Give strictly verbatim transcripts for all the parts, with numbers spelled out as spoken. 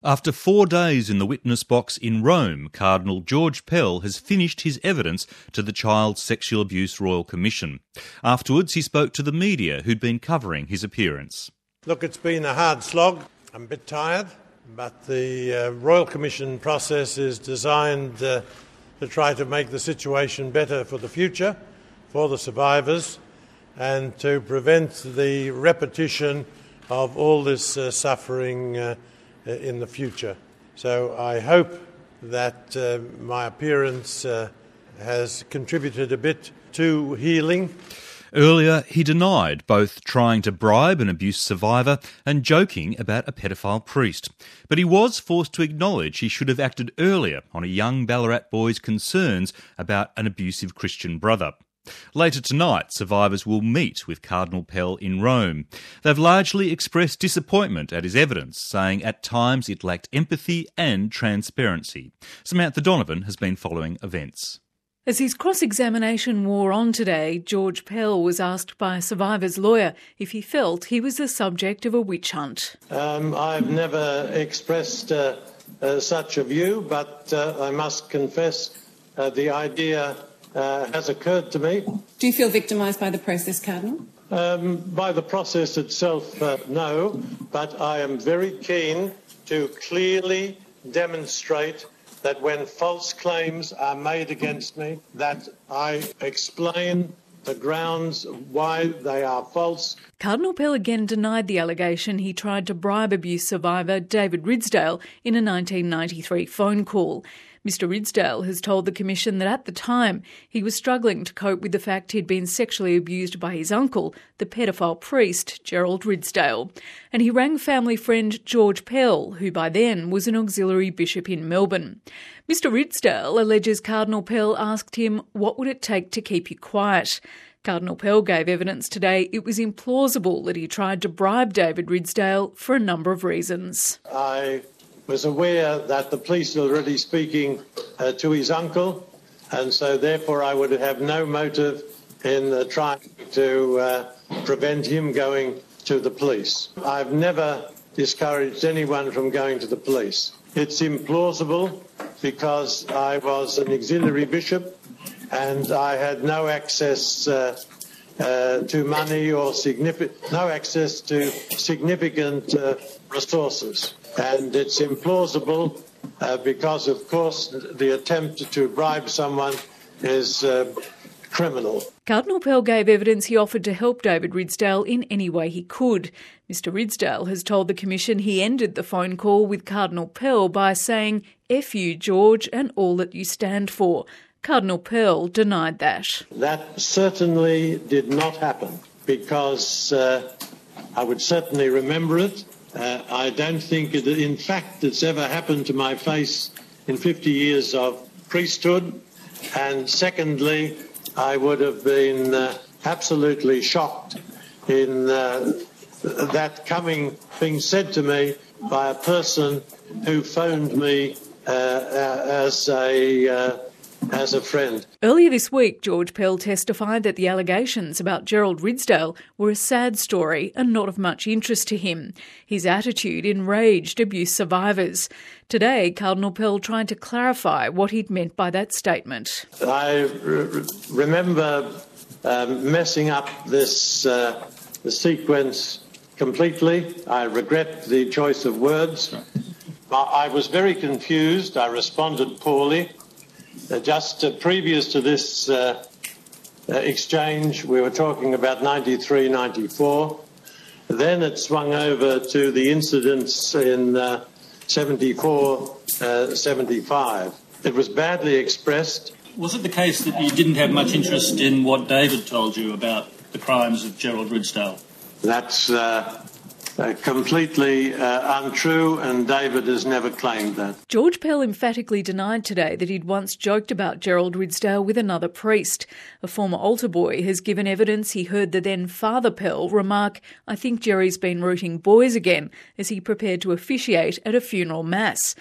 After four days in the witness box in Rome, Cardinal George Pell has finished his evidence to the Child Sexual Abuse Royal Commission. Afterwards, he spoke to the media who'd been covering his appearance. Look, it's been a hard slog. I'm a bit tired, but the uh, Royal Commission process is designed uh, to try to make the situation better for the future, for the survivors, and to prevent the repetition of all this uh, suffering uh, in the future. So I hope that uh, my appearance uh, has contributed a bit to healing. Earlier, he denied both trying to bribe an abuse survivor and joking about a pedophile priest. But he was forced to acknowledge he should have acted earlier on a young Ballarat boy's concerns about an abusive Christian brother. Later tonight, survivors will meet with Cardinal Pell in Rome. They've largely expressed disappointment at his evidence, saying at times it lacked empathy and transparency. Samantha Donovan has been following events. As his cross-examination wore on today, George Pell was asked by a survivor's lawyer if he felt he was the subject of a witch hunt. Um, I've never expressed uh, uh, such a view, but uh, I must confess uh, the idea Uh, has occurred to me. Do you feel victimised by the process, Cardinal? Um, by the process itself, uh, no, but I am very keen to clearly demonstrate that when false claims are made against me, that I explain the grounds why they are false. Cardinal Pell again denied the allegation he tried to bribe abuse survivor David Ridsdale in a nineteen ninety-three phone call. Mister Ridsdale has told the Commission that at the time he was struggling to cope with the fact he'd been sexually abused by his uncle, the pedophile priest Gerald Ridsdale. And he rang family friend George Pell, who by then was an auxiliary bishop in Melbourne. Mister Ridsdale alleges Cardinal Pell asked him, "What would it take to keep you quiet?" Cardinal Pell gave evidence today it was implausible that he tried to bribe David Ridsdale for a number of reasons. I was aware that the police were already speaking uh, to his uncle, and so therefore I would have no motive in uh, trying to uh, prevent him going to the police. I've never discouraged anyone from going to the police. It's implausible because I was an auxiliary bishop and I had no access uh, uh, to money or significant, no access to significant uh, resources. And it's implausible uh, because, of course, the attempt to bribe someone is uh, criminal. Cardinal Pell gave evidence he offered to help David Ridsdale in any way he could. Mister Ridsdale has told the Commission he ended the phone call with Cardinal Pell by saying, "F you, George, and all that you stand for." Cardinal Pell denied that. That certainly did not happen because uh, I would certainly remember it. Uh, I don't think, it, in fact, it's ever happened to my face in fifty years of priesthood. And secondly, I would have been uh, absolutely shocked in uh, that coming, being said to me by a person who phoned me uh, uh, as a... Uh, as a friend. Earlier this week, George Pell testified that the allegations about Gerald Ridsdale were a sad story and not of much interest to him. His attitude enraged abuse survivors. Today, Cardinal Pell tried to clarify what he'd meant by that statement. I r- remember um, messing up this uh, the sequence completely. I regret the choice of words. I was very confused. I responded poorly. Uh, just uh, previous to this uh, uh, exchange, we were talking about ninety-three, ninety-four. Then it swung over to the incidents in uh, seventy-four, seventy-five. It was badly expressed. Was it the case that you didn't have much interest in what David told you about the crimes of Gerald Ridsdale? That's uh, Uh, completely uh, untrue, and David has never claimed that. George Pell emphatically denied today that he'd once joked about Gerald Ridsdale with another priest. A former altar boy has given evidence he heard the then Father Pell remark, "I think Jerry's been rooting boys again," as he prepared to officiate at a funeral mass.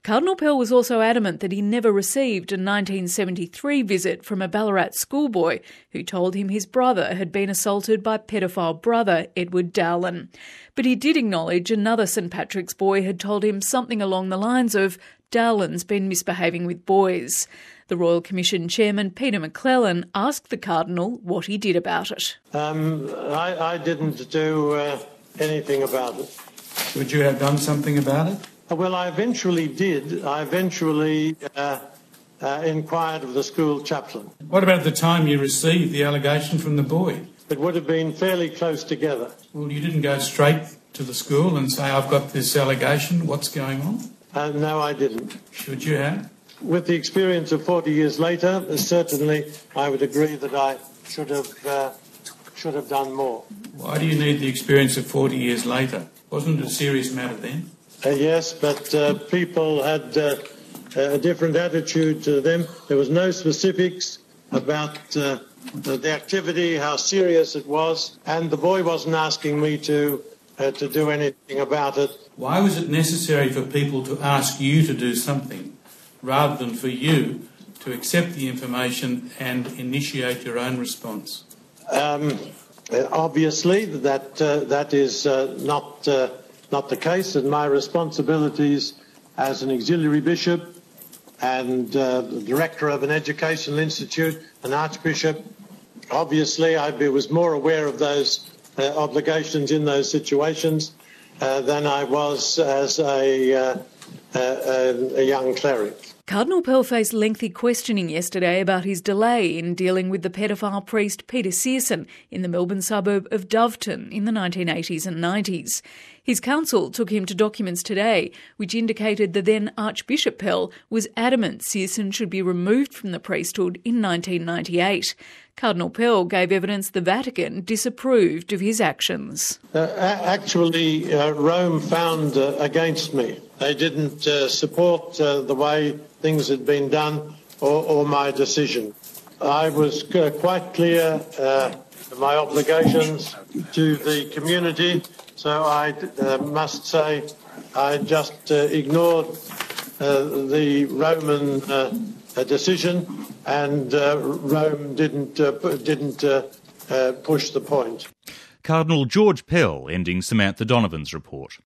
Cardinal Pell was also adamant that he never received a nineteen seventy-three visit from a Ballarat schoolboy who told him his brother had been assaulted by pedophile brother Edward Dowland. But he did acknowledge another St Patrick's boy had told him something along the lines of, "Dowland's been misbehaving with boys." The Royal Commission Chairman Peter McClellan asked the Cardinal what he did about it. Um, I, I didn't do uh, anything about it. Would you have done something about it? Well, I eventually did. I eventually uh, uh, inquired of the school chaplain. What about the time you received the allegation from the boy? It would have been fairly close together. Well, you didn't go straight to the school and say, "I've got this allegation, what's going on"? Uh, no, I didn't. Should you have? With the experience of forty years later, certainly I would agree that I should have uh, should have done more. Why do you need the experience of forty years later? Wasn't it a serious matter then? Uh, yes, but uh, people had uh, a different attitude to them. There was no specifics about uh, the activity, how serious it was, and the boy wasn't asking me to uh, to do anything about it. Why was it necessary for people to ask you to do something rather than for you to accept the information and initiate your own response? Um, obviously, that uh, that is uh, not uh, not the case, and my responsibilities as an auxiliary bishop and uh, the director of an educational institute, an archbishop, obviously I was more aware of those uh, obligations in those situations uh, than I was as a, uh, a, a young cleric. Cardinal Pell faced lengthy questioning yesterday about his delay in dealing with the pedophile priest Peter Searson in the Melbourne suburb of Doveton in the nineteen eighties and nineties. His counsel took him to documents today which indicated the then Archbishop Pell was adamant Searson should be removed from the priesthood in nineteen ninety-eight. Cardinal Pell gave evidence the Vatican disapproved of his actions. Uh, actually, uh, Rome found uh, against me. They didn't uh, support uh, the way things had been done or, or my decision. I was uh, quite clear uh, of my obligations to the community, so I uh, must say I just uh, ignored uh, the Roman uh, decision, and uh, Rome didn't uh, didn't uh, uh, push the point. Cardinal George Pell ending Samantha Donovan's report.